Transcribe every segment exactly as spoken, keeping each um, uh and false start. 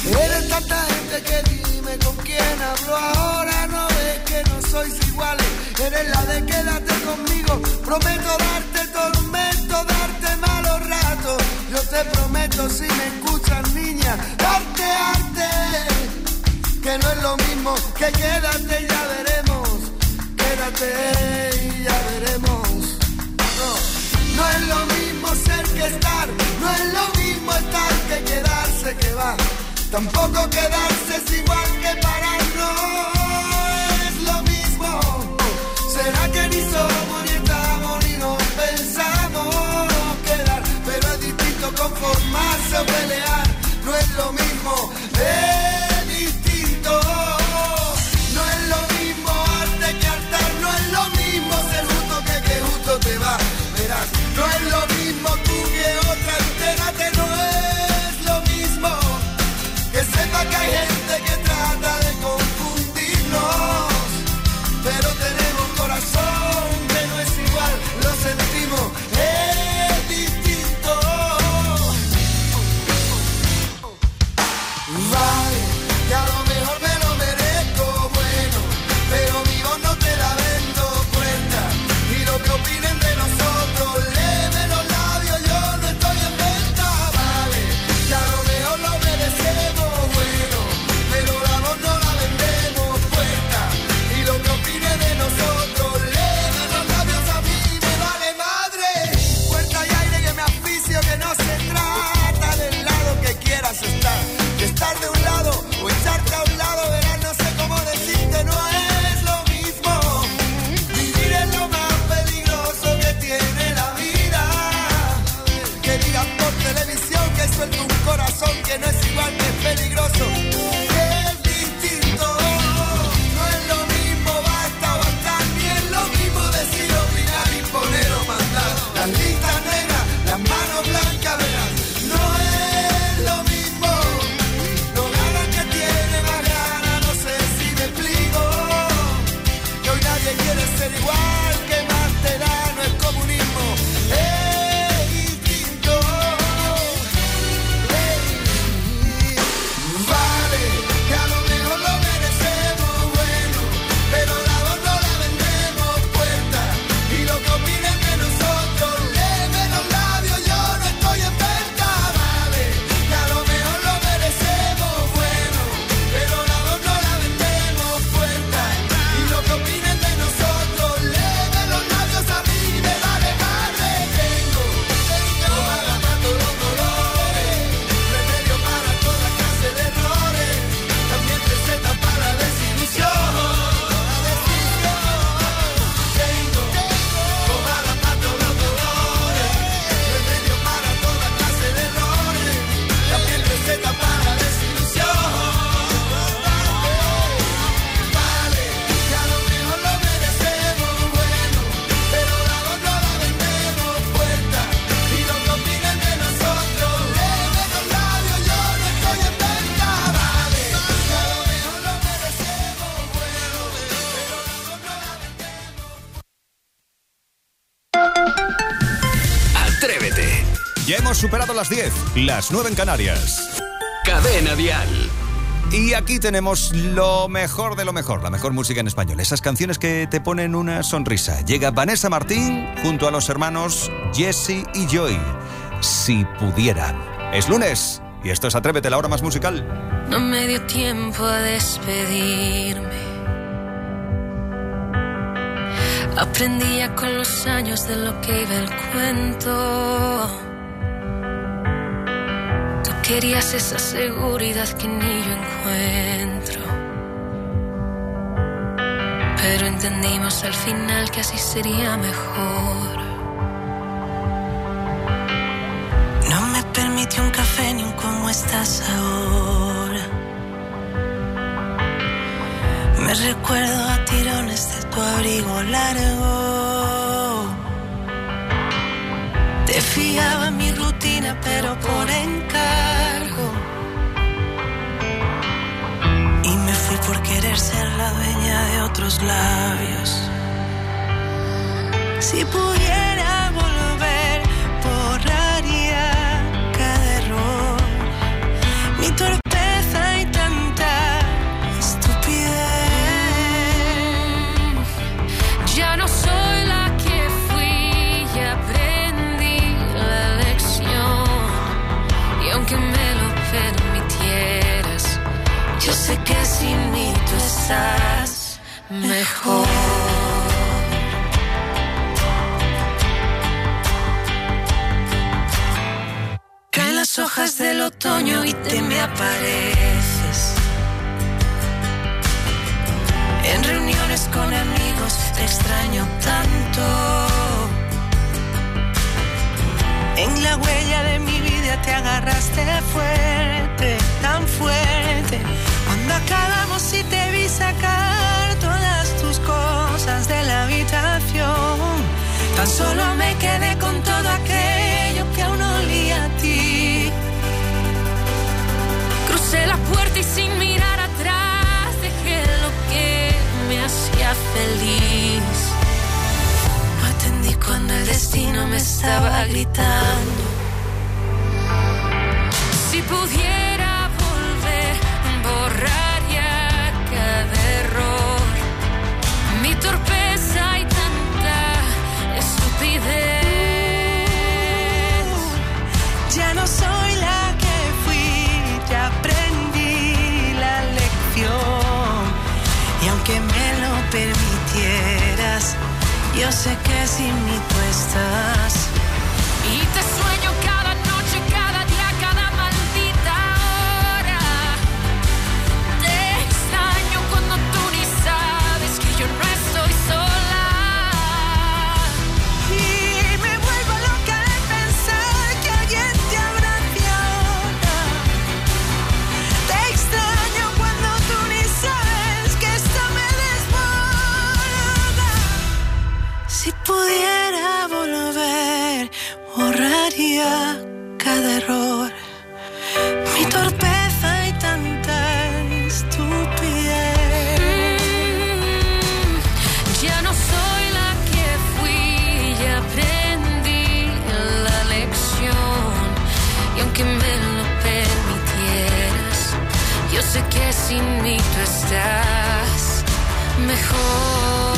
Eres tanta gente que dime con quién hablo ahora. No ves que no sois iguales. Eres la de quédate conmigo. Prometo darte tormento, darte malos ratos. Yo te prometo, si me escuchas, niña, darte arte. Que no es lo mismo que quédate y ya veremos. Quédate y ya veremos. No, no es lo mismo ser que estar. No es lo mismo estar que quedarse, que va. Tampoco quedarse es igual que parar. No es lo mismo. ¿Será que ni somos ni estamos ni nos pensamos quedar? Pero es distinto conformarse o pelear. No es lo mismo. Es distinto. No es lo mismo arte que hartar. No es lo mismo ser justo que que justo te va. Verás, no es lo mismo tú que otra. Entérate, no es lo mismo. Que sepa que hay gente que trata de confundirnos. Pero tenemos corazón que no es igual. Lo sentimos, es distinto. Vale, que a lo mejor me lo merezco, bueno, pero mi voz no te la vendo puesta. Y lo que opinen de nosotros, léeme los labios, yo no estoy en venta. Vale, que a lo mejor lo merecemos, bueno, pero la voz no la vendemos puesta. Y lo que opinen de nosotros, léeme los labios, a mí me vale madre. Puerta y aire que me asfixio, que no se trata del lado que quieras estar. Que estar de un lado o echarte a un lado, verás, no sé cómo decirte, no es lo mismo. Vivir es lo más peligroso que tiene la vida. Que digan por televisión que suelto un corazón que no es igual, que es peligroso. Que es distinto. No es lo mismo basta o bastar, ni es lo mismo decir, opinar, imponer o mandar. Las listas negras, las manos blancas, verás, no es lo mismo. No ganan que tiene más ganas, no sé si me explico. Que hoy nadie quiere ser igual, que más te da, no es comunismo, es distinto. Vale, que a lo mejor lo merecemos, bueno, pero la voz no la vendemos puesta. Y lo que opinen de nosotros, léeme los labios, yo no estoy en venta. Vale, que a lo mejor lo merecemos, bueno, pero la voz no la vendemos puesta. Y lo que opinen de nosotros, léeme los labios, a mí me vale madre. Tengo, tengo para todos los dolores, remedio para toda clase de errores, también receta para la desilusión. Tengo, tengo para todos los dolores, remedio para toda clase de errores, también receta para la desilusión. Vale, que a lo mejor lo merecemos, bueno, pero la voz no la vendemos puesta. Y lo que opinen de nosotros, léeme los labios, yo no estoy en venta. Vale, que a lo mejor lo merecemos, bueno, pero la voz no la vendemos. Atrévete. Ya hemos superado las diez, las nueve en Canarias. Cadena Dial. Y aquí tenemos lo mejor de lo mejor, la mejor música en español. Esas canciones que te ponen una sonrisa. Llega Vanessa Martín junto a los hermanos Jesse y Joy. Si pudiera. Es lunes y esto es Atrévete, la hora más musical. No me dio tiempo a despedirme. Aprendía con los años de lo que iba el cuento. Tú querías esa seguridad que ni yo encuentro. Pero entendimos al final que así sería mejor. No me permitió un café ni un cómo estás ahora. Me recuerdo a tirones de tu abrigo largo. Te fiaba mi rutina pero por encargo. Y me fui por querer ser la dueña de otros labios. Si pudiera volver, borraría cada error. Mi torpeza mejor. Caen las hojas del otoño y te me apareces. En reuniones con amigos te extraño tanto. En la huella de mi vida te agarraste fuerte, tan fuerte. Cuando acabamos y te vi sacar todas tus cosas de la habitación, tan solo me quedé con todo aquello que aún olía a ti. Crucé la puerta y sin mirar atrás dejé lo que me hacía feliz. No atendí cuando el destino me estaba gritando. Si pudiera volver, borraría cada error, mi torpeza y tanta estupidez. Ya no soy la que fui, ya aprendí la lección. Y aunque me lo permitieras, yo sé que sin mí tú estás. Y te sueño cada noche, cada día, cada maldita hora. Te extraño cuando tú ni sabes que yo no estoy sola. Y me vuelvo loca de pensar que alguien te abrace ahora. Te extraño cuando tú ni sabes que esto me desborda. Si pudiera volver, borraría cada error, mi torpeza y tanta estupidez. Mm, ya no soy la que fui, ya aprendí la lección. Y aunque me lo permitieras, yo sé que sin mí tú estás mejor.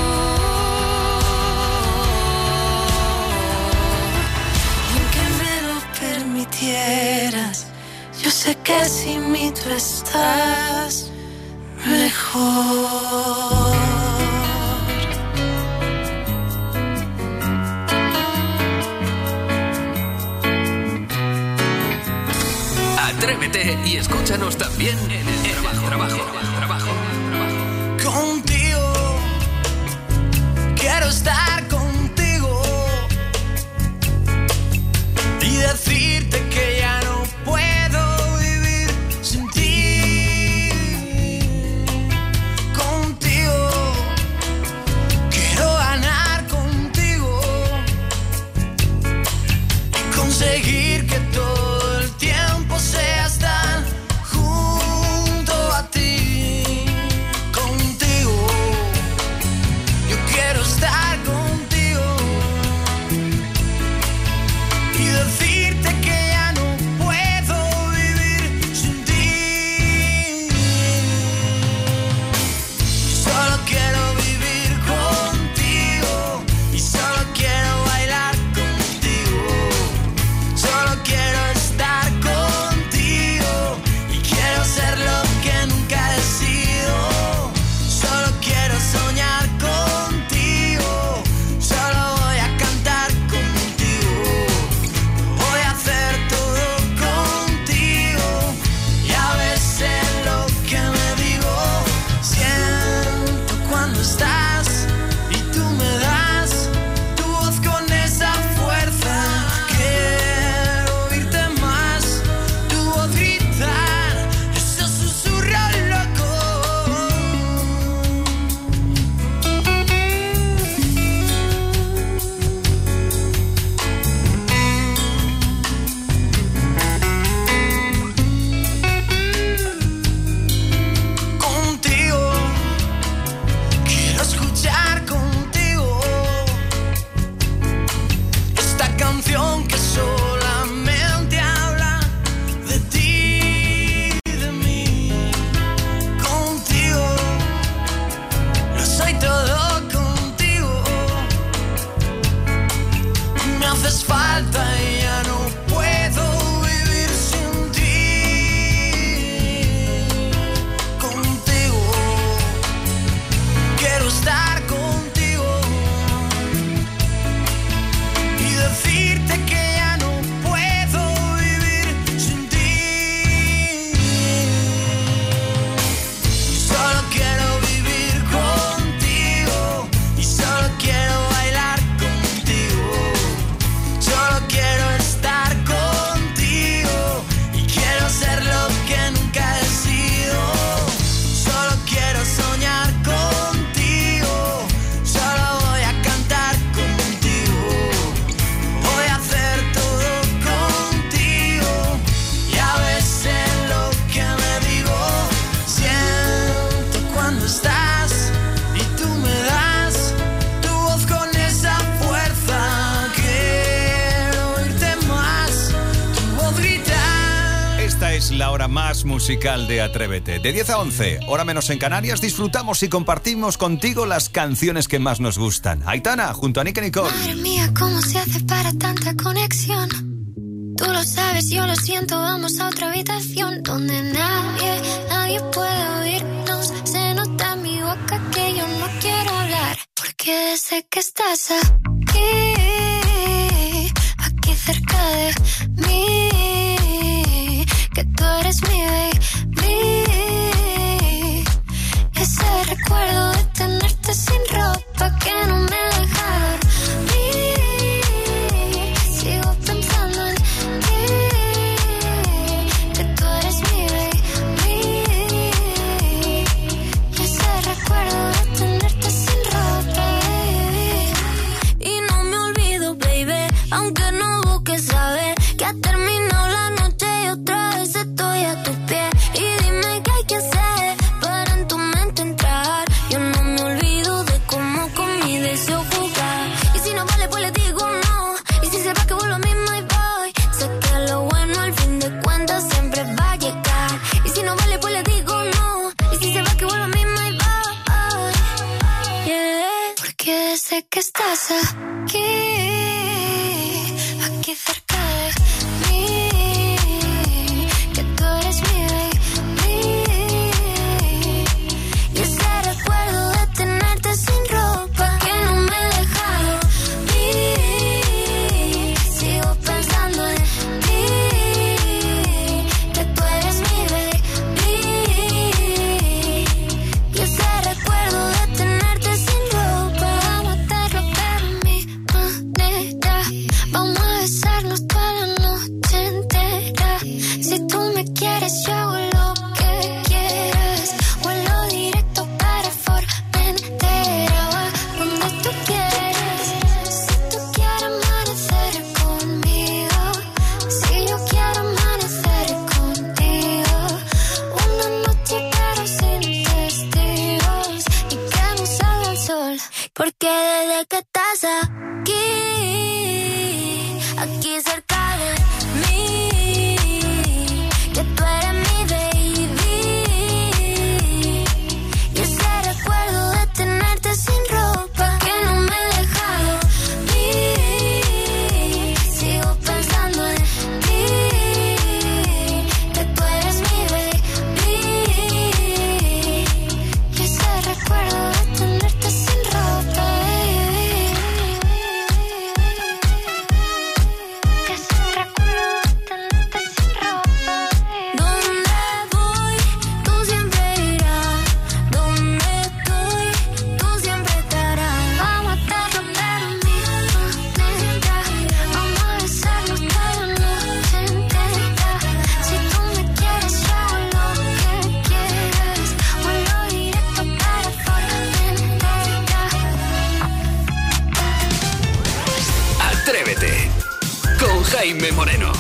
Yo sé que sin mí tú estás mejor. Atrévete y escúchanos también en el trabajo, trabajo, trabajo, trabajo. Contigo, quiero estar contigo y decirte que ya no puedo vivir sin ti. Contigo, quiero ganar contigo y conseguir que todo el tiempo sea estar junto a ti. Contigo, yo quiero estar contigo y decirte que ya no es la hora más musical de Atrévete. De diez a once, hora menos en Canarias, disfrutamos y compartimos contigo las canciones que más nos gustan. Aitana, junto a Nick y Nicole. Madre mía, ¿cómo se hace para tanta conexión? Tú lo sabes, yo lo siento, vamos a otra habitación donde nadie, nadie puede oírnos. Se nota en mi boca que yo no quiero hablar, porque sé que estás aquí, aquí cerca de mí, que tú eres mi baby. Ese recuerdo de tenerte sin ropa que no me deja dormir. Sigo pensando en ti, que tú eres mi baby. Ese recuerdo de tenerte sin ropa, baby. Y no me olvido, baby, aunque no busques saber que ha terminado la noche y otra vez estoy a tus pies. Y dime qué hay que hacer para en tu mente entrar. Yo no me olvido de cómo con mi deseo jugar. Y si no vale, pues le digo no. Y si se va, que vuelvo a mí, my boy. Sé que lo bueno al fin de cuentas siempre va a llegar. Y si no vale, pues le digo no. Y si se va, que vuelvo a mí, my boy. Yeah. Porque sé que estás aquí, aquí cerca de mí, que tú eres mi baby. Y ese recuerdo de tenerte sin ropa que no me deja dormir. Sigo pensando en ti, que tú eres mi baby. Y ese recuerdo de tenerte sin ropa. Vamos a hacerlo pero a mi manera. Vamos a besarnos toda la noche entera. Si tú me quieres, yo hago lo que quieras. Vuelo directo para Formentera, va donde tú quieras. Si tú quieres amanecer conmigo, si yo quiero amanecer contigo, una noche pero sin testigos y que no salga el sol. Porque desde que estás aquí, aquí cerca de mí, que tú eres mi baby. Y ese recuerdo de tenerte sin ropa que no me deja dormir. Sigo pensando en ti, que tú eres mi baby. Y ese recuerdo de tenerte sin ropa, baby. Ese recuerdo de tenerte sin ropa, baby. Donde voy, tú siempre irás. Donde estoy, tú siempre estarás. Vamos a hacerlo pero a mi manera. Vamos a besarnos toda la noche entera. Si tú me quieres, yo hago lo que quieras. Vuelo directo para Formentera. Atrévete con Jaime Moreno.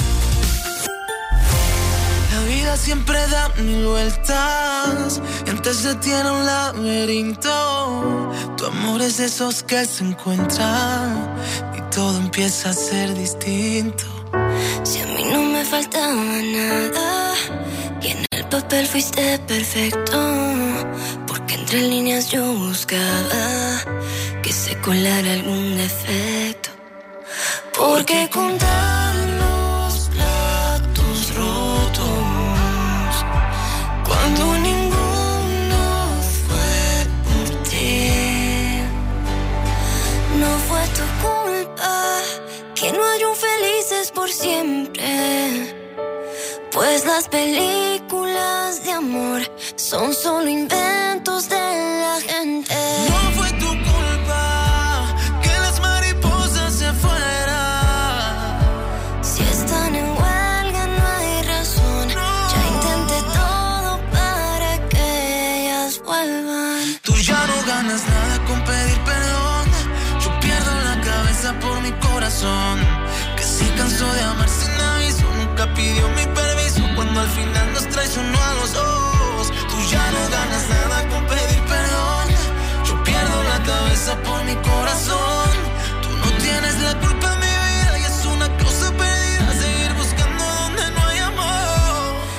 La vida siempre da mil vueltas y antes se tiene un laberinto. Tu amor es de esos que se encuentran y todo empieza a ser distinto. Si a mí no me faltaba nada y en el papel fuiste perfecto, porque entre líneas yo buscaba que se colara algún defecto. Porque contar los platos rotos cuando ninguno fue por ti. No fue tu culpa que no hay un felices por siempre, pues las películas de amor son solo inventos de la gente. No fue tu culpa que las mariposas se fueran. Si están en huelga no hay razón. Ya intenté todo para que ellas vuelvan. Tú ya no ganas nada con pedir perdón. Yo pierdo la cabeza por mi corazón, que se cansó de amar sin aviso. Nunca pidió mi permiso cuando al final nos traicionó a los dos. Tú ya no ganas nada con pedir perdón. Yo pierdo la cabeza por mi corazón. Tú no tienes la culpa en mi vida y es una cosa perdida seguir buscando donde no hay amor.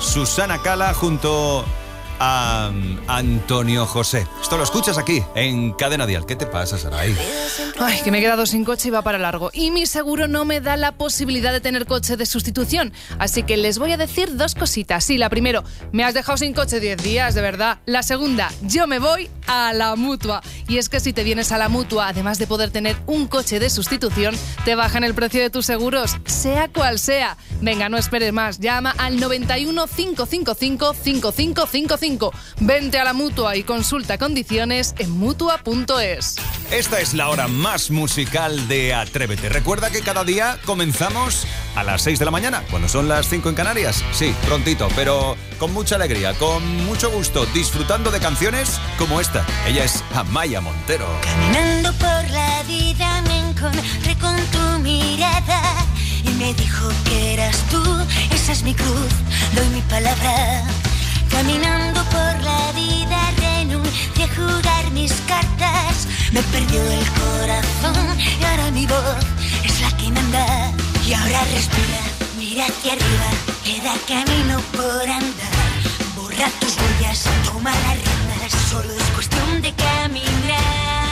Susana Cala junto a um, Antonio José. Esto lo escuchas aquí, en Cadena Dial. ¿Qué te pasa, Saray? Ay, que me he quedado sin coche y va para largo. Y mi seguro no me da la posibilidad de tener coche de sustitución. Así que les voy a decir dos cositas. Sí, la primera, me has dejado sin coche diez días, de verdad. La segunda, yo me voy a la Mutua. Y es que si te vienes a la Mutua, además de poder tener un coche de sustitución, te bajan el precio de tus seguros, sea cual sea. Venga, no esperes más. Llama al noventa y uno, cinco cinco cinco, cinco cinco cinco cinco. Vente a la Mutua y consulta condiciones en mutua punto es. Esta es la hora más musical de Atrévete. Recuerda que cada día comenzamos a las seis de la mañana, cuando son las cinco en Canarias. Sí, prontito, pero con mucha alegría, con mucho gusto, disfrutando de canciones como esta. Ella es Amaya Montero. Caminando por la vida me encontré con tu mirada y me dijo que eras tú, esa es mi cruz, doy mi palabra. Caminando por la vida renuncié a jugar mis cartas, me perdió el corazón y ahora mi voz es la que manda. Y ahora respira, mira hacia arriba, queda camino por andar. Borra tus huellas, toma las riendas, solo es cuestión de caminar.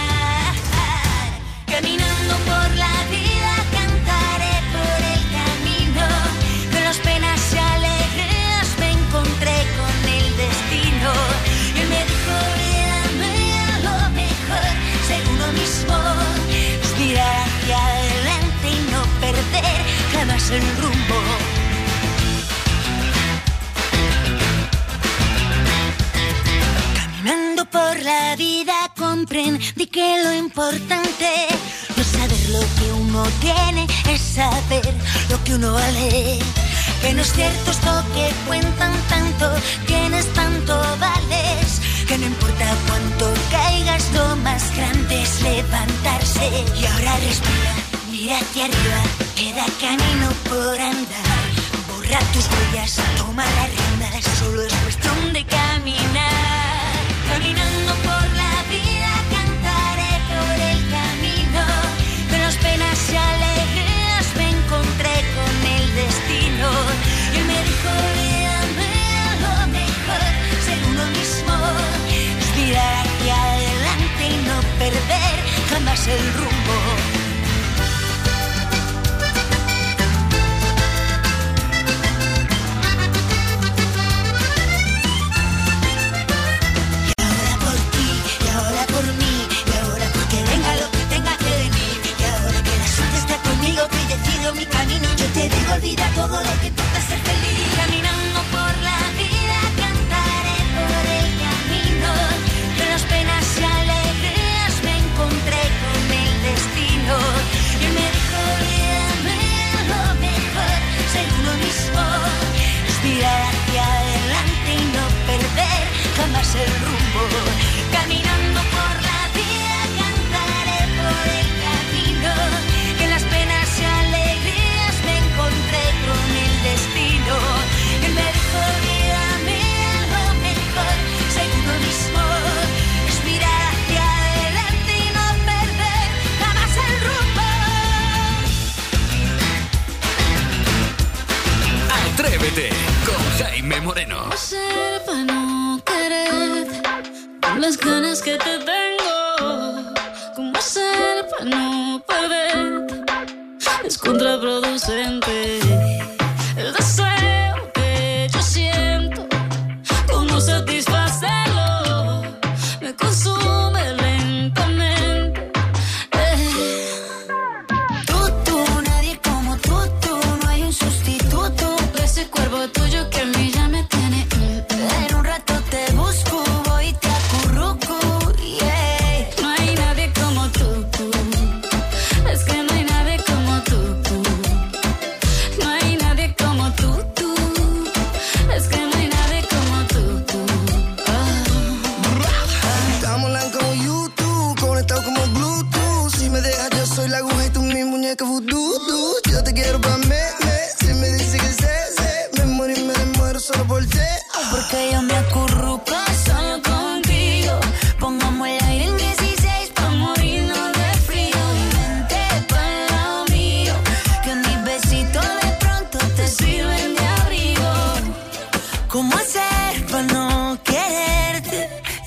Caminando por la vida cantaré por el camino, de las penas y alegrías me encontré con el destino. Y él me dijo, véame a lo mejor, ser uno mismo, es mirar hacia adelante y no perder jamás el rumbo. Caminando por la vida comprendí que lo importante no es saber lo que uno tiene, es saber lo que uno vale. Que no es cierto esto que cuentan tanto, tienes tanto vales, que no importa cuánto caigas, lo más grande es levantarse. Y ahora respira, mira hacia arriba, queda camino por andar. Borra tus huellas, toma las riendas, solo es cuestión de caminar. Caminando por la vida cantaré por el camino, de las penas y alegrías me encontré con el destino. Y él me dijo, véame a lo mejor, ser uno mismo, es mirar hacia adelante y no perder jamás el rumbo. Mi camino, yo te digo, olvida todo lo que importa ser feliz. Caminando por la vida cantaré por el camino, de las penas y alegrías me encontré con el destino. Y él me dijo, véame a lo mejor, ser uno mismo, es mirar hacia adelante y no perder jamás el rumbo. Caminando por la vida cantaré por el camino, que las penas y alegrías me encontré con el destino. Él me dijo, mírame a lo mejor, ser uno mismo, es mirar hacia adelante y no perder jamás el rumbo. Atrévete con Jaime Moreno. ¿Cómo hacer para no querer con las ganas que te tengo? ¿Cómo hacer para no perder? Es contraproducente el deseo que yo siento, cómo satisfacerlo, me consume lentamente. Eh. Tú, tú, nadie como tú, tú, no hay un sustituto. Ese cuerpo tuyo que a mí ya me tiene. Mm, En un rato te busco, voy y te acurruco, yeah. No hay nadie como tú, tú. Es que no hay nadie como tú, tú. No hay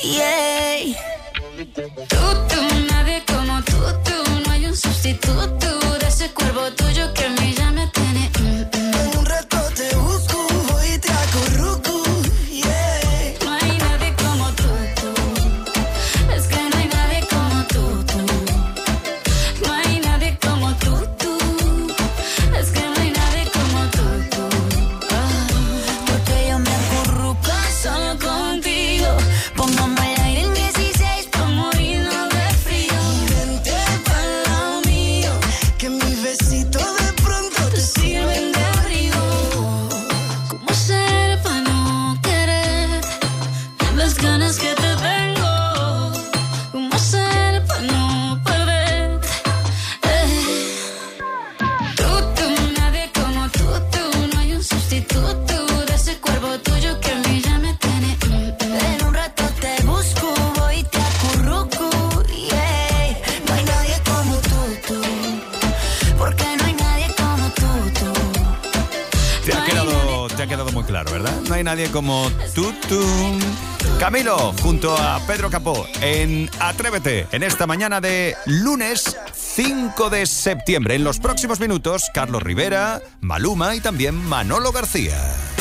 Yeah. Tú, tú, nadie como tú, tú. No hay un sustituto de ese cuerpo tuyo que a mí ya me tiene. Mm, mm. En un rato te busco, voy y te acurruco. Yeah. No hay nadie como tú, tú. Es que no hay nadie como tú, tú. No hay nadie como tú, tú. Es que no hay nadie como tú, tú. Ah, porque yo me acurruco solo contigo. Pongamos el aire en dieciséis pa' morirnos de frío. Vente pa'l lado mío, que mis besitos de pronto te Sirven de abrigo. ¿Cómo ser para no querer las ganas que te tengo? ¿Cómo ser para no perder? Eh. Tú, tú, nadie como tú, tú. No hay un sustituto de ese cuerpo tuyo que a mí ya me tiene. Mm, mm. En un rato te busco, voy y te acurruco. Yeah. No hay nadie como tú, tú. Porque no hay nadie como tú, tú. Te ha quedado, te ha quedado muy claro, ¿verdad? No hay nadie como tú, tú. Camilo, junto a Pedro Capó, en Atrévete, en esta mañana de lunes cinco de septiembre. En los próximos minutos, Carlos Rivera, Maluma y también Manolo García.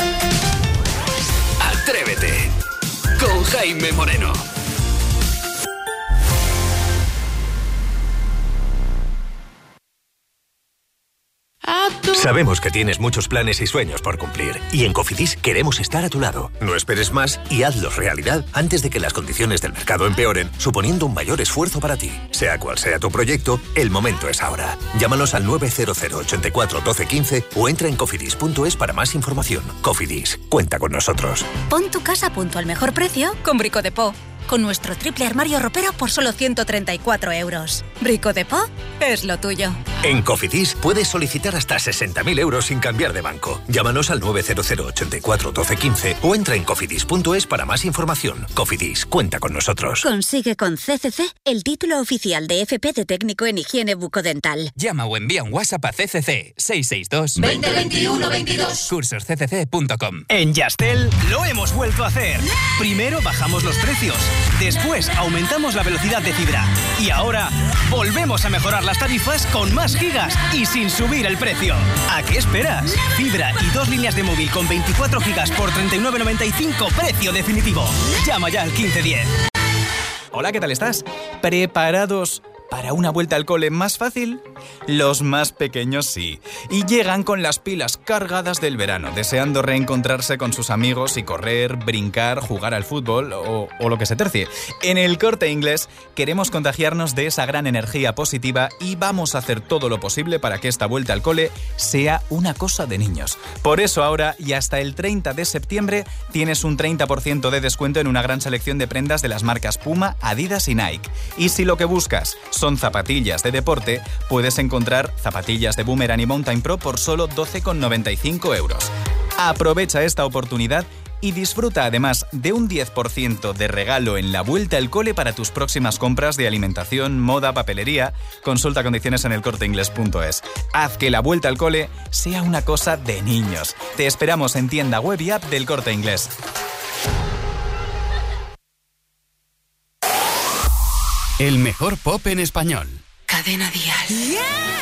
Atrévete con Jaime Moreno. Sabemos que tienes muchos planes y sueños por cumplir y en Cofidis queremos estar a tu lado. No esperes más y hazlos realidad antes de que las condiciones del mercado empeoren, suponiendo un mayor esfuerzo para ti. Sea cual sea tu proyecto, el momento es ahora. Llámanos al nueve cero cero, ochenta y cuatro, doce, quince o entra en cofidis punto es para más información. Cofidis, cuenta con nosotros. Pon tu casa a punto al mejor precio con Brico de Po. Con nuestro triple armario ropero por solo ciento treinta y cuatro euros. Brico de Po es lo tuyo. En Cofidis puedes solicitar hasta sesenta mil euros sin cambiar de banco. Llámanos al nueve cero cero, ochenta y cuatro, doce, quince o entra en cofidis punto es para más información. Cofidis, cuenta con nosotros. Consigue con C C C el título oficial de F P de técnico en higiene bucodental. Llama o envía un WhatsApp a C C C seis seis dos, veinte, veintiuno, veintidós. cursos c c c punto com. En Yastel lo hemos vuelto a hacer. Primero bajamos los precios, después aumentamos la velocidad de fibra y ahora volvemos a mejorar las tarifas con más gigas y sin subir el precio. ¿A qué esperas? Fibra y dos líneas de móvil con veinticuatro gigas por treinta y nueve noventa y cinco, precio definitivo. Llama ya al quince diez. Hola, ¿qué tal estás? ¿Preparados para una vuelta al cole más fácil? Los más pequeños sí. Y llegan con las pilas cargadas del verano, deseando reencontrarse con sus amigos y correr, brincar, jugar al fútbol o, o lo que se tercie. En el Corte Inglés queremos contagiarnos de esa gran energía positiva y vamos a hacer todo lo posible para que esta vuelta al cole sea una cosa de niños. Por eso ahora y hasta el treinta de septiembre tienes un treinta por ciento de descuento en una gran selección de prendas de las marcas Puma, Adidas y Nike. Y si lo que buscas son zapatillas de deporte, puedes encontrar zapatillas de Boomerang y Mountain Pro por solo doce con noventa y cinco euros. Aprovecha esta oportunidad y disfruta además de un diez por ciento de regalo en la vuelta al cole para tus próximas compras de alimentación, moda, papelería. Consulta condiciones en el corte inglés punto es. Haz que la vuelta al cole sea una cosa de niños. Te esperamos en tienda web y app del Corte Inglés. El mejor pop en español. Cadena Dial.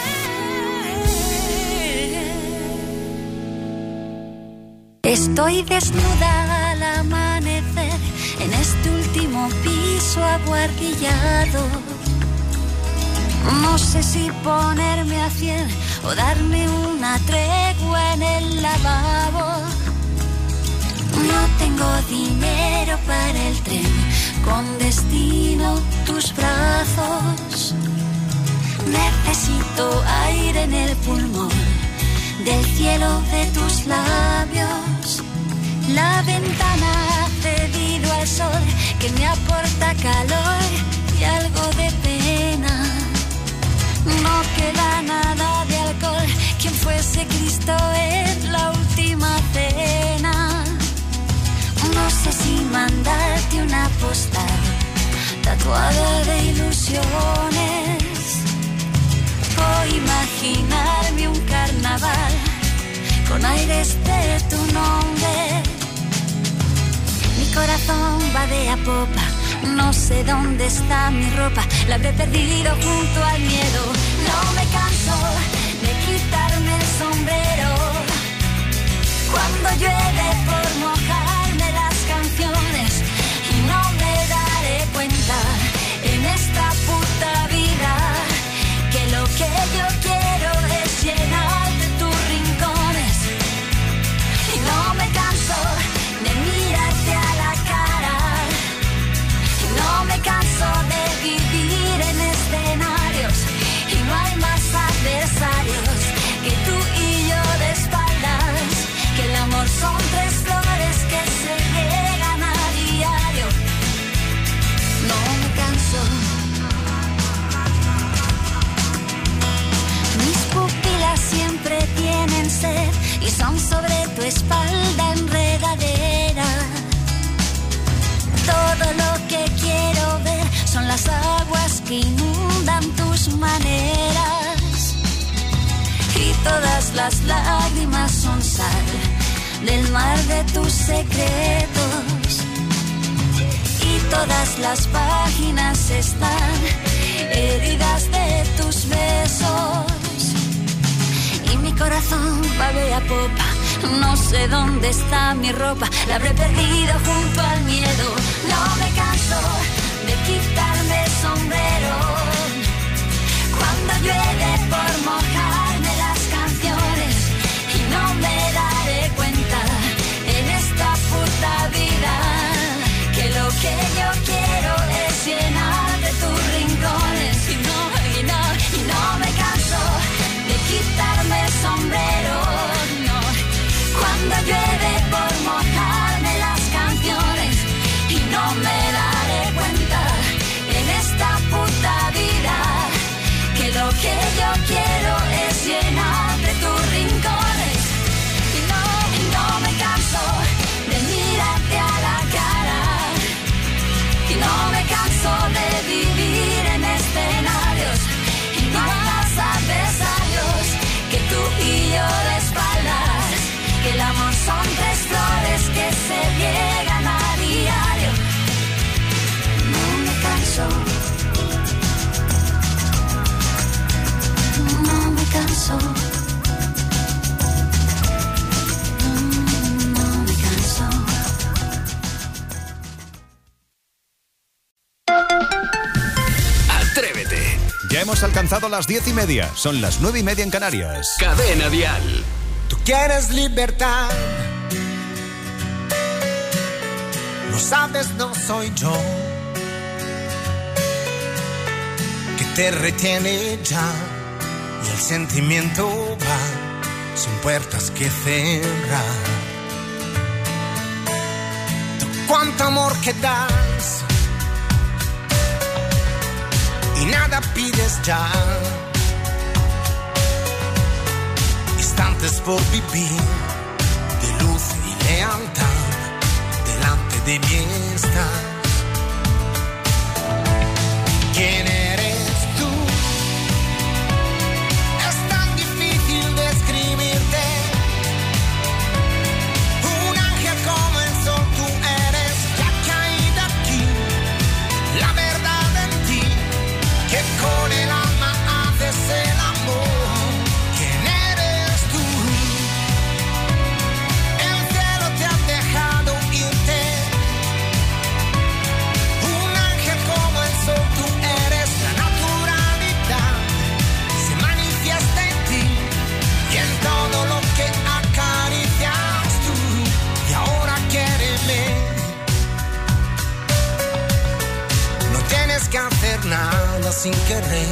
Estoy desnuda al amanecer en este último piso abuhardillado. No sé si ponerme a cien o darme una tregua en el lavabo. No tengo dinero para el tren, con destino tus brazos. Necesito aire en el pulmón, del cielo de tus labios. La ventana ha cedido al sol, que me aporta calor y algo de pena. No queda nada de alcohol, quien fuese Cristo en la última cena. No sé si mandarte una postal tatuada de ilusiones o imaginarme un carnaval con aires de tu nombre. Mi corazón va de a popa, No sé dónde está mi ropa, la habré perdido junto al miedo. No me canso de quitarme el sombrero cuando llueve por mojarme las canciones, y no me daré cuenta en esta puta vida que lo que yo quiero es llenar de tus rincones. Y no me canso de mirarte a la cara, y no me canso de vivir en escenarios, y no hay más adversarios que tú y yo de espaldas, que el amor son tres flores que se llegan a diario. No me canso. Mis pupilas siempre tienen sed y son sobre tu espalda enredadera. Todo lo que quiero ver son las aguas que inundan tus maneras, y todas las lágrimas son sal del mar de tus secretos, y todas las páginas están heridas de tus besos, y mi corazón babea popa. No sé dónde está mi ropa, la habré perdido junto al miedo. No me canso de quitarme el sombrero cuando llueve por mojarme las canciones, y no me daré cuenta en esta puta vida que lo que yo quiero es llenar de tus rincones. Y no, y no, y no me canso de quitarme el sombrero, no, cuando llueve por mojarme las canciones, y no me daré cuenta en esta puta vida que lo que yo quiero es llenar de tus rincones. Y no, y no me canso de mirarte a la cara, y no me canso de vivir en escenarios, y no hay más adversarios que tú y yo de espaldas, que el amor son tres flores que se riegan a diario. No me canso, no me canso, no, no me canso. Atrévete. Ya hemos alcanzado las diez y media. Son las nueve y media en Canarias. Cadena Dial. Tú quieres libertad, lo sabes, no soy yo que te retiene ya, y el sentimiento va sin puertas que cerrar. Tú cuánto amor que das y nada pides ya. Instantes por vivir de luz y lealtad delante de mí estás. ¿Quién eres tú? Es tan difícil describirte. Un ángel como el sol tú eres, ya caída aquí. La verdad en ti, que con el alma haces el amor. Que hacer nada sin querer.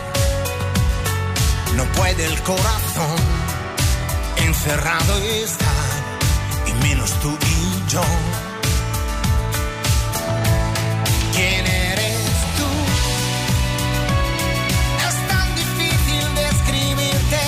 No puede el corazón encerrado estar, y menos tú y yo. ¿Quién eres tú? Es tan difícil describirte.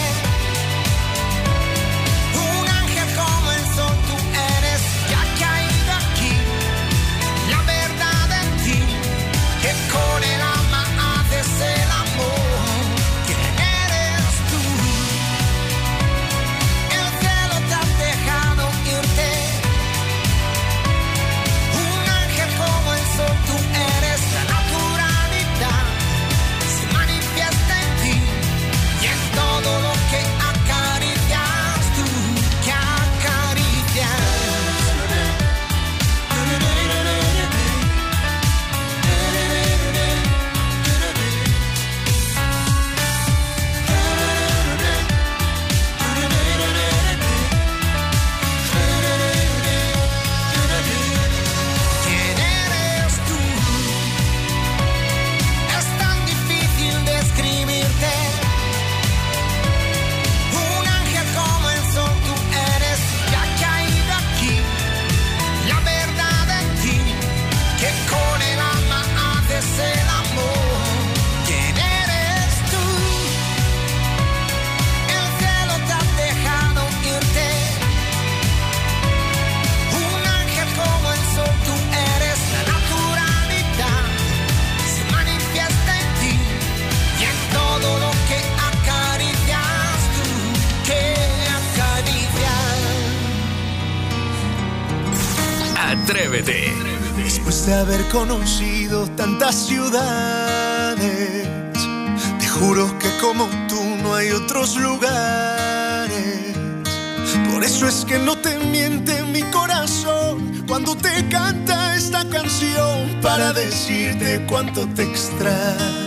Un ángel como el sol tú eres, ya caído aquí. La verdad en ti, que con el alma haces el amor. ¿Quién eres tú? El cielo te ha dejado irte. Después de haber conocido tantas ciudades, te juro que como tú no hay otros lugares. Por eso es que no te miente mi corazón cuando te canta esta canción para decirte cuánto te extraño.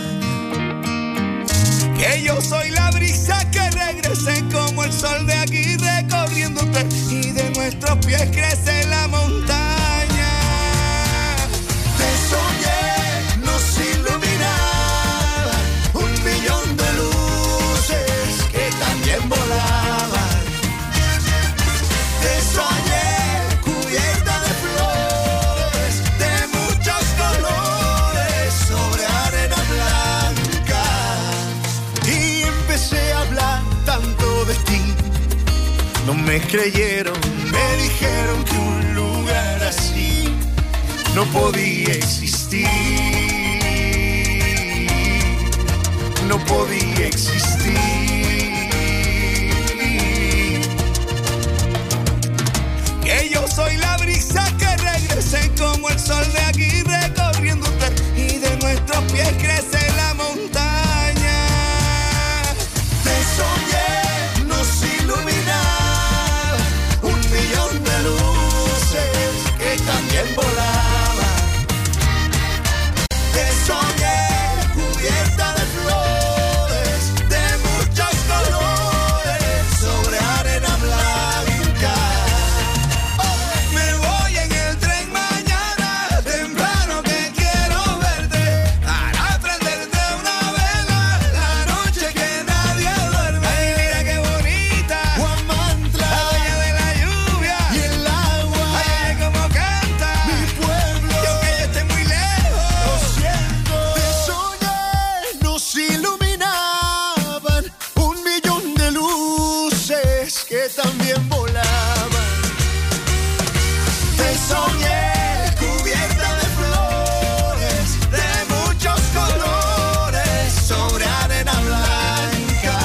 Que yo soy la brisa que regrese como el sol de aquí recorriéndote y de nuestros pies crece la montaña. Te soñé, nos iluminaba un millón de luces que también volaban. Te soñé cubierta de flores, de muchos colores, sobre arena blanca. Y empecé a hablar tanto de ti. No me creyeron, me dijeron que un lugar así no podía existir. No podía existir. Que yo soy la brisa que regrese como el sol de aquí recorriéndote y de nuestros pies crece la montaña. Te soñé, nos iluminaba un millón de luces que también volaban. Te soñé cubierta de flores, de muchos colores, sobre arena blanca. Me voy en el tren mañana, temprano que quiero verte, para prenderte una vela, la noche que nadie duerme. Ay, mira qué bonita, Huamantla, la dueña de la lluvia y el agua, ay, oye cómo canta, mi pueblo. y aunque yo esté muy lejos, Lo siento. Te soñé, nos iluminaban un millón de luces que también volaban. Te soñé cubierta de flores, de muchos colores, sobre arena blanca.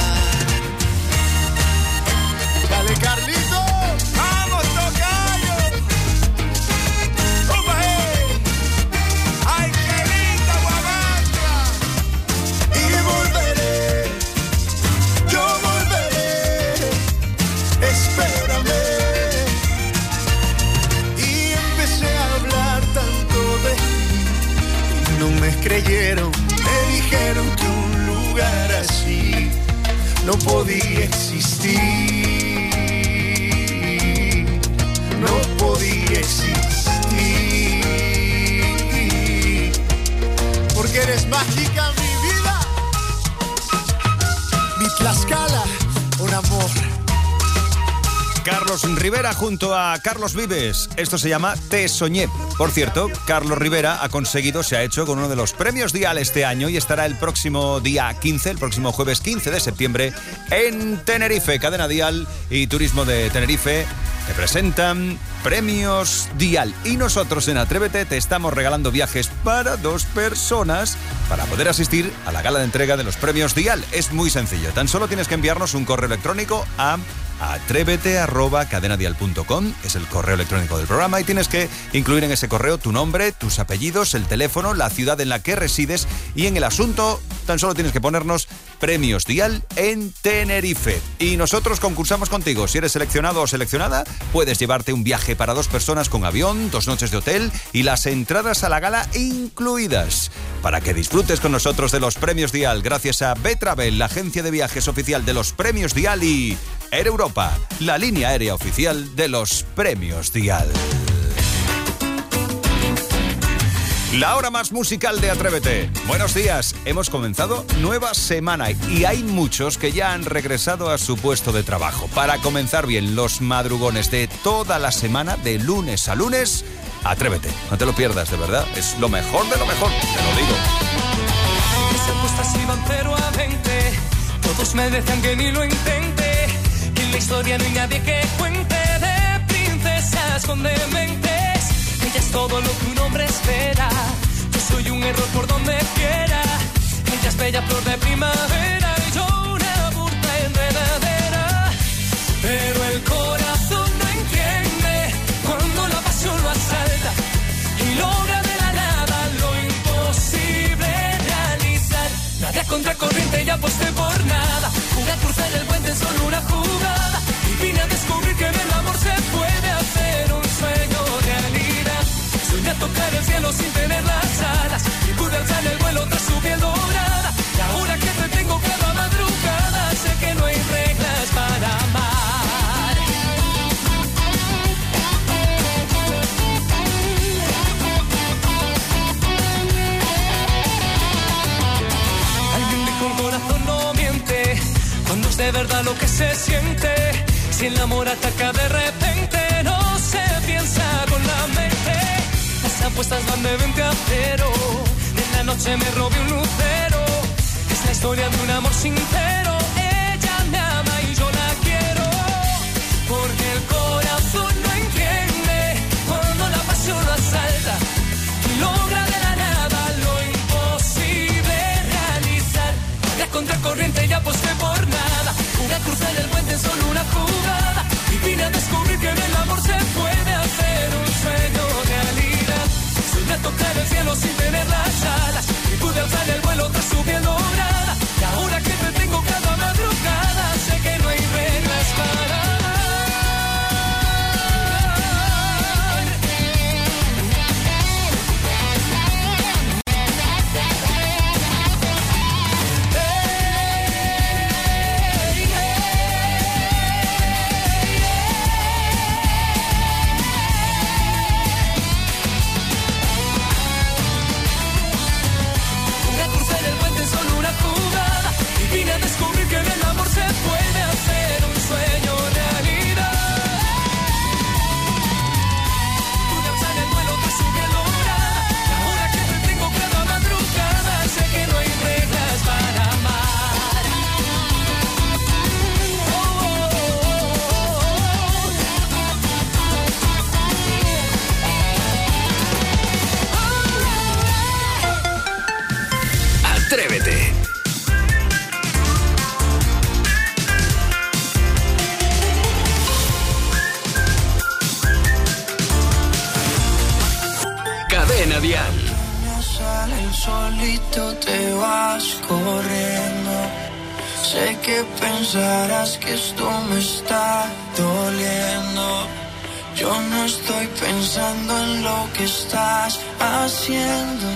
Dale, Carlito. vamos tocayo, ¡Opa, eh! Ay, qué linda Huamantla. Y volveré, yo volveré, espérame. Y empecé a hablar tanto de ti, y no me creyeron, me dijeron que un lugar así no podía existir, no podía existir, porque eres mágica mi vida, mi Tlaxcala, un amor. Carlos Rivera junto a Carlos Vives. Esto se llama Te Soñé. Por cierto, Carlos Rivera ha conseguido, se ha hecho con uno de los premios Dial este año y estará el próximo día quince, el próximo jueves quince de septiembre en Tenerife. Cadena Dial y Turismo de Tenerife te presentan Premios Dial. Y nosotros en Atrévete te estamos regalando viajes para dos personas para poder asistir a la gala de entrega de los Premios Dial. Es muy sencillo. Tan solo tienes que enviarnos un correo electrónico a atrévete arroba cadenadial punto com, es el correo electrónico del programa, y tienes que incluir en ese correo tu nombre, tus apellidos, el teléfono, la ciudad en la que resides, y en el asunto tan solo tienes que ponernos Premios Dial en Tenerife. Y nosotros concursamos contigo. Si eres seleccionado o seleccionada, puedes llevarte un viaje para dos personas con avión, dos noches de hotel y las entradas a la gala incluidas, para que disfrutes con nosotros de los Premios Dial, gracias a B-Travel, la agencia de viajes oficial de los Premios Dial, y Air Europa, la línea aérea oficial de los Premios Dial. La hora más musical de Atrévete. Buenos días, hemos comenzado nueva semana y hay muchos que ya han regresado a su puesto de trabajo. Para comenzar bien los madrugones de toda la semana, de lunes a lunes, Atrévete, no te lo pierdas, de verdad, es lo mejor de lo mejor, te lo digo. Mis apuestas iban cero a veinte, todos me decían que ni lo intente, que en la historia no hay nadie que cuente de princesas con dementes. Ella es todo lo que un hombre espera, yo soy un error por donde quiera. Ella es bella flor de primavera y yo una burda enredadera. Pero el corazón no entiende cuando la pasión lo asalta y lo lo que se siente. Si el amor ataca de repente, no se piensa con la mente. Las apuestas van de veinte a cero. En la noche me robé un lucero. Es la historia de un amor sincero. Ella me ama y yo la quiero. Porque el corazón no entiende cuando la pasión lo asalta y logra de la nada lo imposible realizar. La contracorriente ya aposté por nada. Una cruzar el puente en solo una jugada. Y vine a descubrir que en el amor se puede hacer un sueño realidad. Soñé a tocar el cielo sin tener las alas. Y pude alzar el vuelo tras subiendo nada. Y ahora que te tengo cada madrugada, sé que no hay reglas para descubrir que en el amor se puede hacer un sueño realidad. Pude alzar el vuelo que subí a lograr. Y ahora que te tengo cada madrugada, sé que no hay reglas para amar. Oh, oh, oh, oh. Atrévete. Cadena Dial. Sale el solito, te vas corriendo. Sé que pensarás que esto me está doliendo. Yo no estoy pensando en lo que estás haciendo.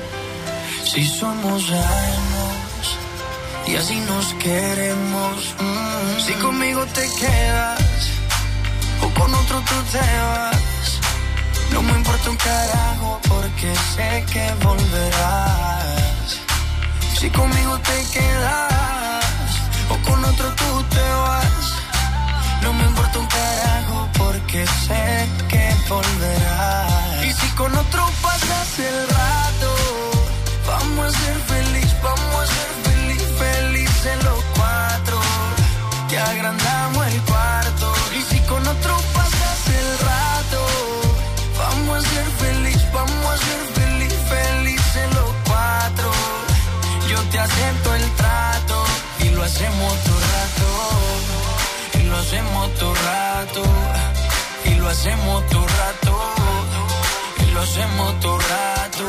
Si somos años y así nos queremos. Mm. Si conmigo te quedas o con otro tú te vas. No me importa un carajo porque sé que volverás. Si conmigo te quedas o con otro tú te vas. No me importa un carajo porque sé que volverás. Y si con otro pasas el rato, vamos a ser feliz, vamos a ser feliz, felices los cuatro. Que agrandamos el cuarto. Y si con otro pasas el rato, vamos a ser feliz, vamos a ser feliz, felices los cuatro. Yo te acepto el trato y lo hacemos todo rato. Y lo hacemos todo rato. Y lo hacemos todo rato. Y lo hacemos todo rato.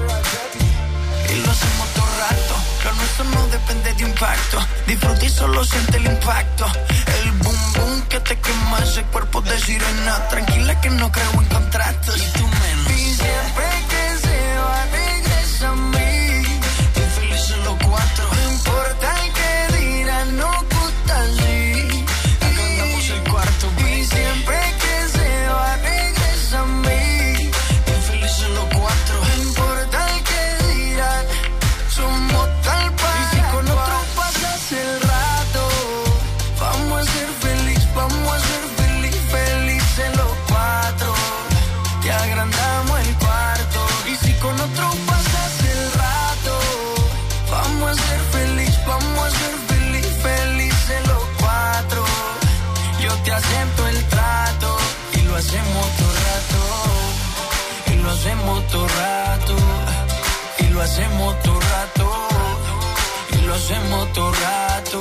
Y lo hacemos todo rato. Lo nuestro no depende de impacto. Disfruta y solo siente el impacto. El boom boom que te quema ese cuerpo de sirena. Tranquila que no creo en contratos. Y tú menos. Y siempre que se va regresa a mí. Infelices los cuatro. No importa el que dirán, no gusta así. Agrandamos el cuarto, baby. Y siempre que se va regresa a mí. Infelices los cuatro. No importa el que dirán, somos tal para. Y si con otro pasas el rato, vamos a ser feliz, vamos a ser feliz, felices los cuatro. Que agrandamos el cuarto. Y si con otro pasas el rato, vamos a ser feliz, vamos a ser feliz, felices los cuatro. Yo te acepto el trato y lo hacemos todo rato. Y lo hacemos todo rato. Y lo hacemos todo rato. Y lo hacemos todo rato.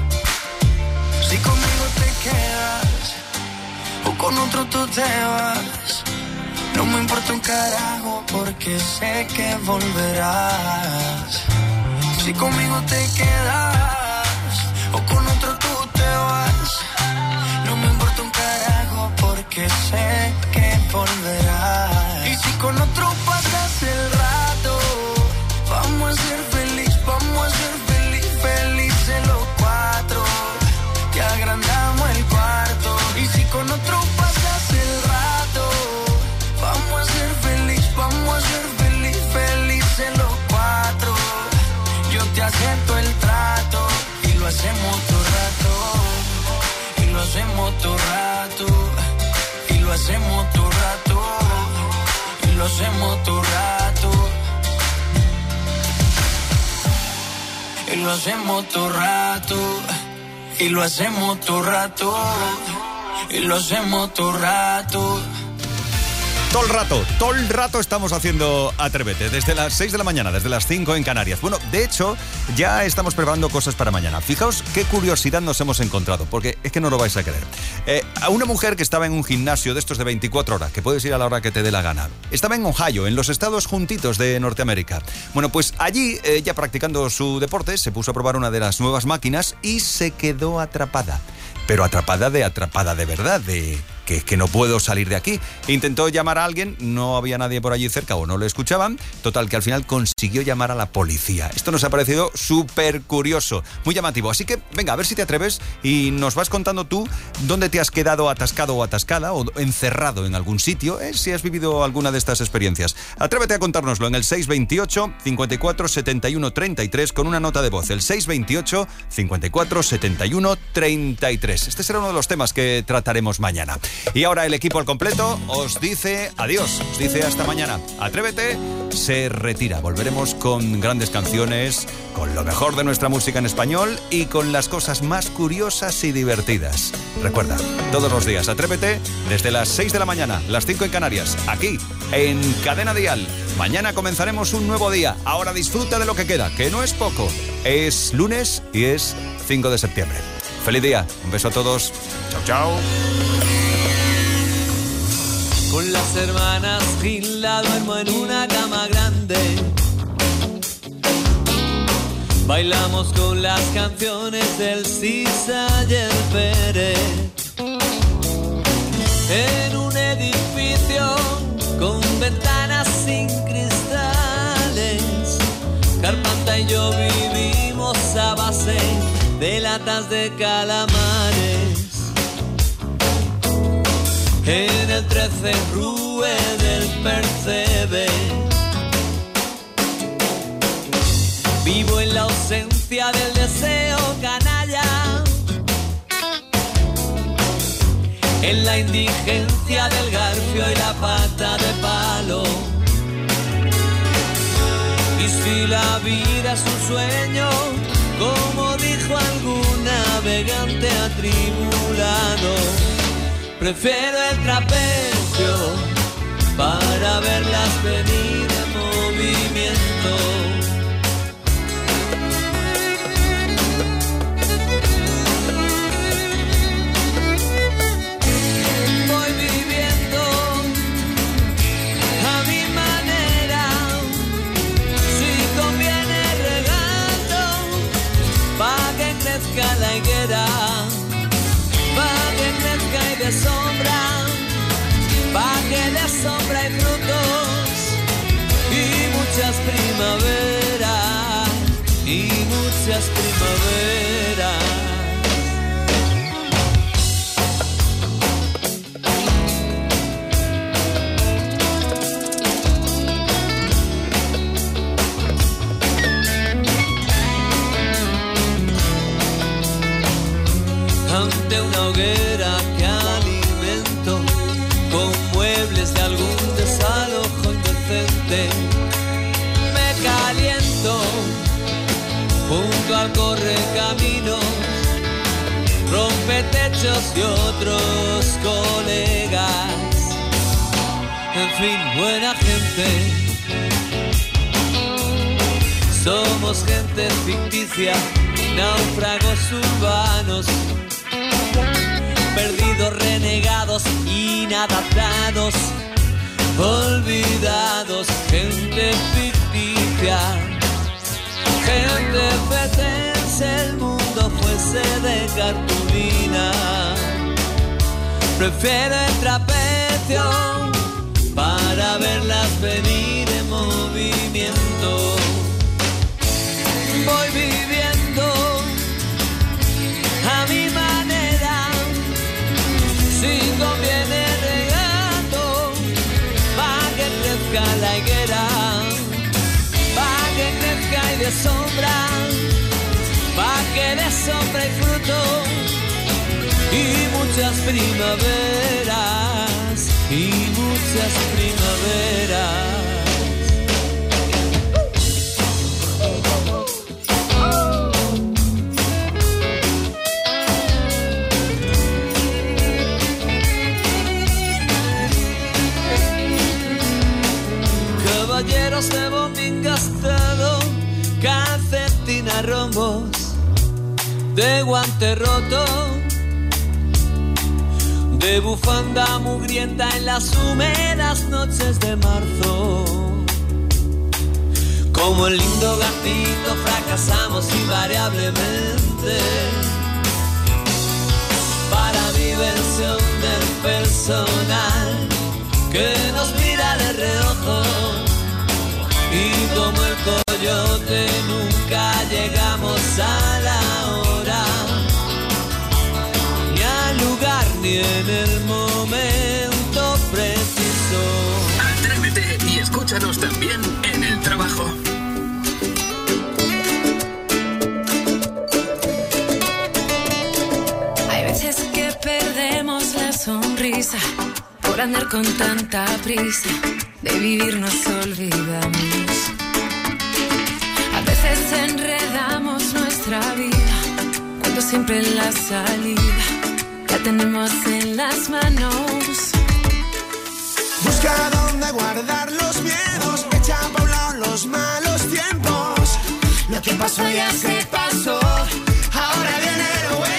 Si conmigo te quedas o con otro tú te vas. No me importa un carajo porque sé que volverás. Si conmigo te quedas o con otro tú te vas. No me importa un carajo porque sé que volverás. Y si con otro pasas el rato, vamos a ser feliz, vamos a ser feliz, felices los cuatro. Que agrandamos el cuarto. Y si con otro pasas el rato, vamos a ser feliz, vamos a ser feliz, felices los cuatro. Yo te acepto el trato y lo hacemos todo rato. hacemos todo rato, y lo hacemos todo rato, y lo hacemos todo rato, y lo hacemos todo rato, y lo hacemos todo rato. Todo el rato, todo el rato estamos haciendo Atrévete, desde las seis de la mañana, desde las cinco en Canarias. Bueno, de hecho, ya estamos preparando cosas para mañana. Fijaos qué curiosidad nos hemos encontrado, porque es que no lo vais a creer. Eh, a una mujer que estaba en un gimnasio de estos de veinticuatro horas, que puedes ir a la hora que te dé la gana. Estaba en Ohio, en los estados juntitos de Norteamérica. Bueno, pues allí, eh, ya practicando su deporte, se puso a probar una de las nuevas máquinas y se quedó atrapada. Pero atrapada de atrapada de verdad, de que, que no puedo salir de aquí. Intentó llamar a alguien, no había nadie por allí cerca o no le escuchaban. Total, que al final consiguió llamar a la policía. Esto nos ha parecido súper curioso, muy llamativo. Así que, venga, a ver si te atreves y nos vas contando tú dónde te has quedado atascado o atascada o encerrado en algún sitio, ¿eh? Si has vivido alguna de estas experiencias. Atrévete a contárnoslo en el seis veintiocho, cincuenta y cuatro, setenta y uno, treinta y tres con una nota de voz. El seis veintiocho, cincuenta y cuatro, setenta y uno, treinta y tres. Este será uno de los temas que trataremos mañana. Y ahora el equipo al completo os dice adiós, os dice hasta mañana. Atrévete se retira. Volveremos con grandes canciones, con lo mejor de nuestra música en español y con las cosas más curiosas y divertidas. Recuerda, todos los días Atrévete desde las seis de la mañana, las cinco en Canarias, aquí en Cadena Dial. Mañana comenzaremos un nuevo día. Ahora disfruta de lo que queda, que no es poco. Es lunes y es cinco de septiembre. ¡Feliz día! Un beso a todos. ¡Chao, chao! Con las hermanas Gil la duermo en una cama grande. Bailamos con las canciones del Sisa y el Pérez. En un edificio con ventanas sin cristales, Carpanta y yo vivimos a base de latas de calamares. En el trece Rue del Percebe vivo en la ausencia del deseo canalla, en la indigencia del garfio y la pata de palo. Y si la vida es un sueño, como dijo algún navegante atribulado, prefiero el trapecio para verlas venir en movimiento. Voy viviendo a mi manera, si conviene regando, pa' que crezca la higuera, pa' que crezca y de sombra, pa' que de sombra y frutos, y muchas primaveras, y muchas primaveras. Ante una hoguera que alimento con muebles de algún desalojo indecente, me caliento junto al correcaminos, rompetechos y otros colegas. En fin, buena gente, somos gente ficticia, náufragos urbanos, perdidos, renegados, inadaptados, olvidados, gente ficticia, gente fetense, el mundo fuese de cartulina. Prefiero el trapecio para verlas venir en movimiento. Voy viviendo a mi manera, si conviene regando, pa' que crezca la higuera, pa' que crezca y de sombra, pa' que de sombra y fruto, y muchas primaveras, y muchas primaveras. Caballeros de bombín gastado, calcetín a rombos, de guante roto, de bufanda mugrienta en las húmedas noches de marzo. Como el lindo gatito fracasamos invariablemente. Para diversión del personal que nos mira de reojo. Y como el coyote nunca llegamos a la hora, ni al lugar ni en el momento preciso. Atrévete y escúchanos también en el trabajo. Hay veces que perdemos la sonrisa por andar con tanta prisa. De vivir nos olvidamos. A veces enredamos nuestra vida cuando siempre la salida la tenemos en las manos. Busca dónde guardar los miedos, echa pa' un lado los malos tiempos. Lo que pasó ya se pasó, ahora viene lo bueno.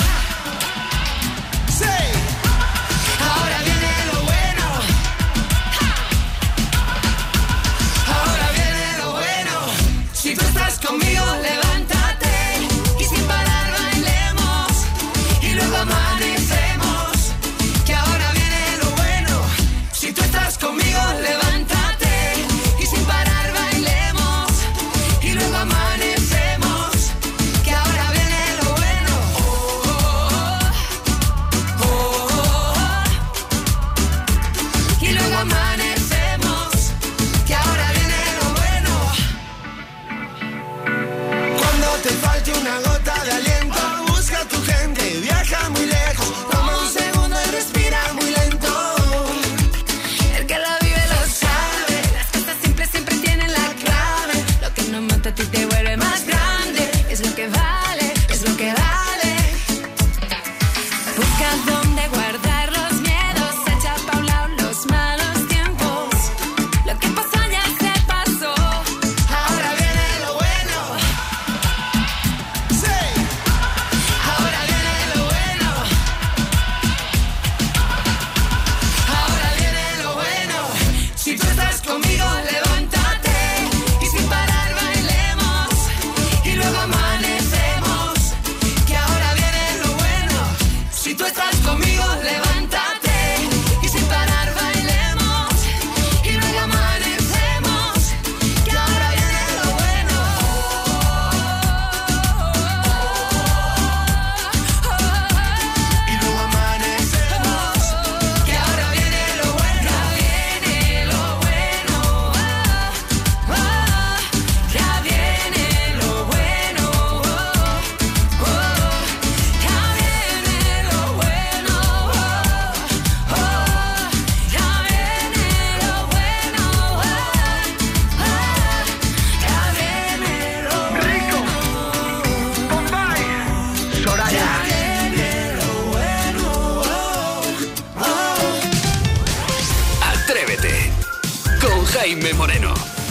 Conmigo levántate y sin parar bailemos y luego amanecemos, que ahora viene lo bueno. Si tú estás conmigo levántate y sin parar bailemos y luego amanecemos, que ahora viene lo bueno. Oh, oh, oh, oh, oh. Y luego amanecemos, que ahora viene lo bueno. Cuando te falte una gota de aliento, busca a tu gente, viaja muy lejos, toma un segundo y respira muy lento. El que la vive lo sabe, las cosas simples siempre tienen la clave. Lo que no mata a ti te vuelve más grande, es lo que vale, es lo que vale. Busca dónde guardar los miedos, echa pa' un lado los malos tiempos. Lo que pasó ya se pasó, ahora viene lo bueno. Ahora viene lo bueno. Ahora viene lo bueno. Si tú estás conmigo, levántate y sin parar bailemos y luego amanecemos, que ahora viene lo bueno. Si tú estás conmigo, levántate y sin parar bailemos y luego amanecemos, que ahora viene lo bueno. Y luego amanecemos, que ahora viene lo bueno. Ya viene lo bueno. Oh, oh. Ya viene lo bueno. Oh, oh. Ya viene lo bueno. Oh, oh. Ya viene lo bueno. Oh, oh. Ya viene lo rico. Bombay. Soraya. Ya viene lo bueno. Oh, oh. Atrévete con Jaime Moreno.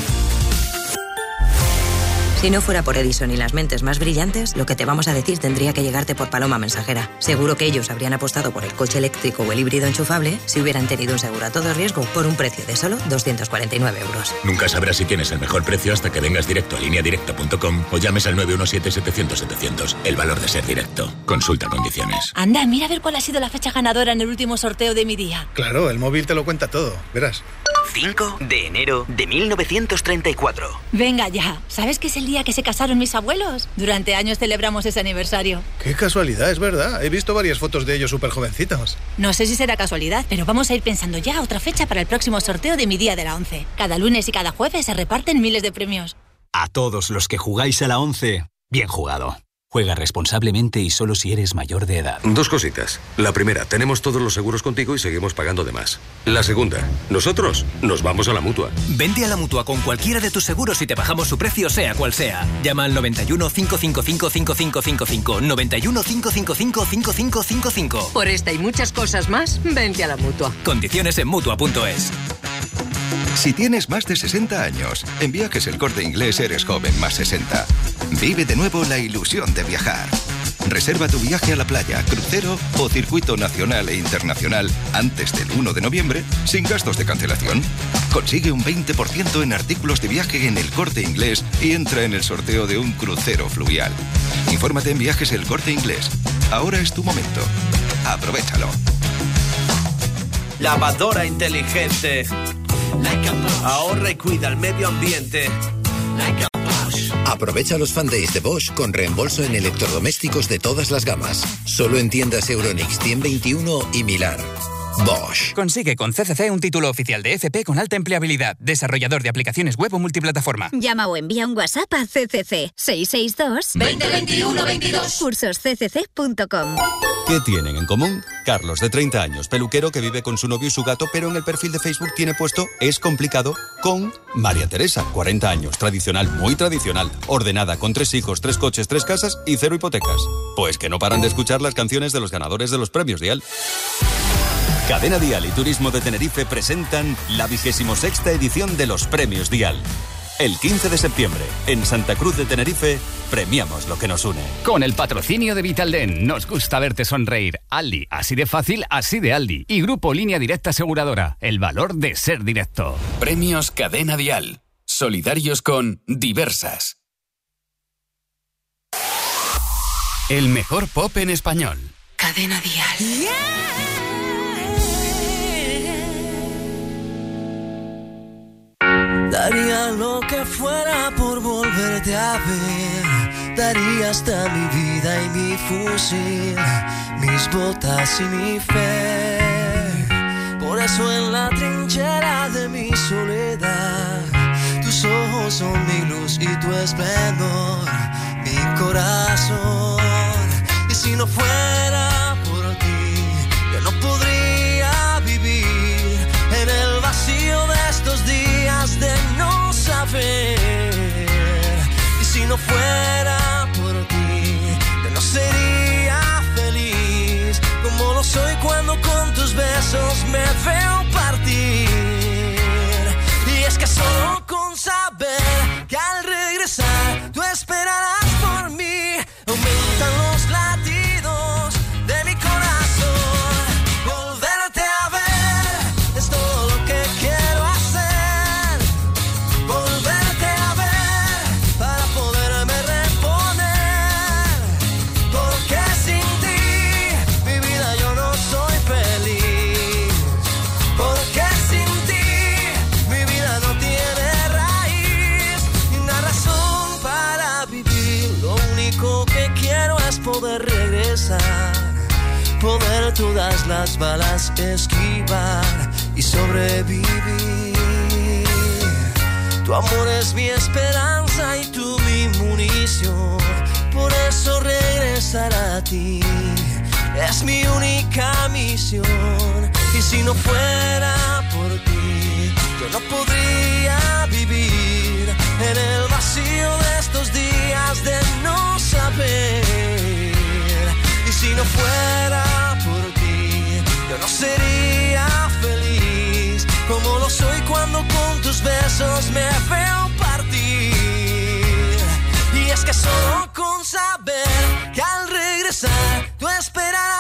Si no fuera por Edison y las mentes más brillantes, lo que te vamos a decir tendría que llegarte por paloma mensajera. Seguro que ellos habrían apostado por el coche eléctrico o el híbrido enchufable si hubieran tenido un seguro a todo riesgo por un precio de solo doscientos cuarenta y nueve euros. Nunca sabrás si tienes el mejor precio hasta que vengas directo a línea directa punto com o llames al nueve uno siete, setecientos, setecientos. El valor de ser directo. Consulta condiciones. Anda, mira a ver cuál ha sido la fecha ganadora en el último sorteo de mi día. Claro, el móvil te lo cuenta todo, verás. cinco de enero de mil novecientos treinta y cuatro. Venga ya, ¿sabes que es el día que se casaron mis abuelos? Durante años celebramos ese aniversario. Qué casualidad, es verdad. He visto varias fotos de ellos súper jovencitos. No sé si será casualidad, pero vamos a ir pensando ya otra fecha para el próximo sorteo de mi día de la once. Cada lunes y cada jueves se reparten miles de premios. A todos los que jugáis a la once, bien jugado. Juega responsablemente y solo si eres mayor de edad. Dos cositas. La primera, tenemos todos los seguros contigo y seguimos pagando de más. La segunda, nosotros nos vamos a la Mutua. Vente a la Mutua con cualquiera de tus seguros y te bajamos su precio sea cual sea. Llama al noventa y uno, cinco cinco cinco, cinco cinco cinco cinco, noventa y uno, cinco cinco cinco, cinco cinco cinco cinco. Por esta y muchas cosas más, vente a la Mutua. Condiciones en Mutua punto es. Si tienes más de sesenta años, en Viajes El Corte Inglés eres joven más sesenta. Vive de nuevo la ilusión de viajar. Reserva tu viaje a la playa, crucero o circuito nacional e internacional antes del uno de noviembre sin gastos de cancelación. Consigue un veinte por ciento en artículos de viaje en El Corte Inglés y entra en el sorteo de un crucero fluvial. Infórmate en Viajes El Corte Inglés. Ahora es tu momento. Aprovechalo. Lavadora inteligente. Ahorra y cuida el medio ambiente. Aprovecha los Fan Days de Bosch con reembolso en electrodomésticos de todas las gamas. Solo en tiendas Euronics ciento veintiuno y Milar. Bosch. Consigue con C C C un título oficial de F P con alta empleabilidad. Desarrollador de aplicaciones web o multiplataforma. Llama o envía un WhatsApp a C C C seis seis dos, veinte veintiuno veintidós. cursos c c c punto com. ¿Qué tienen en común? Carlos, de treinta años, peluquero que vive con su novio y su gato, pero en el perfil de Facebook tiene puesto "es complicado", con María Teresa, cuarenta años, tradicional, muy tradicional, ordenada, con tres hijos, tres coches, tres casas y cero hipotecas. Pues que no paran de escuchar las canciones de los ganadores de los premios Dial. Cadena Dial y Turismo de Tenerife presentan la vigésimo sexta edición de los premios Dial. El quince de septiembre, en Santa Cruz de Tenerife, premiamos lo que nos une. Con el patrocinio de Vitalden, nos gusta verte sonreír. Aldi, así de fácil, así de Aldi. Y Grupo Línea Directa Aseguradora, el valor de ser directo. Premios Cadena Dial. Solidarios con Diversas. El mejor pop en español. Cadena Dial. Yeah. Daría lo que fuera por volverte a ver. Daría hasta mi vida y mi fusil, mis botas y mi fe. Por eso en la trinchera de mi soledad, tus ojos son mi luz y tu esplendor, mi corazón. Y si no fuera por ti, yo no podría vivir en el vacío de estos días de no saber. Y si no fuera por ti, yo no sería feliz como lo soy cuando con tus besos me veo partir. Y es que solo con saber que al regresar tú esperarás por mí, aumentan los latidos de mi corazón. Volverte a ver es todo lo que quiero hacer. Volverte a ver para poderme reponer. Porque sin ti mi vida yo no soy feliz. Porque sin ti mi vida no tiene raíz ni una razón para vivir. Lo único que quiero es poder regresar, poder todas las balas esquivar y sobrevivir. Tu amor es mi esperanza y tú mi munición. Por eso regresar a ti es mi única misión. Y si no fuera por ti, yo no podría vivir en el vacío de estos días de no saber. Y si no fuera por ti, yo no sería feliz como lo soy cuando con tus besos me veo partir. Y es que solo con saber que al regresar tú esperarás